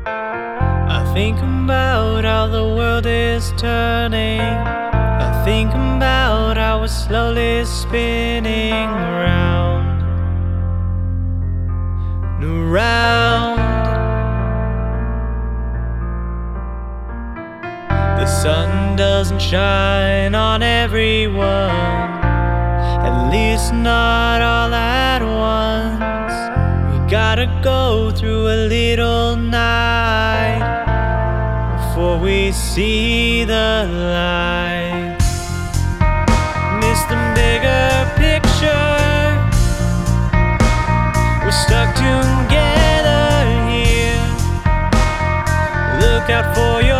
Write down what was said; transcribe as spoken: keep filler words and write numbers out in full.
I think about how the world is turning. I think about how we're slowly spinning round and around. The sun doesn't shine on everyone, at least not all at once. We gotta go through a little night before we see the light. Miss the bigger picture, we're stuck together here. Look out for your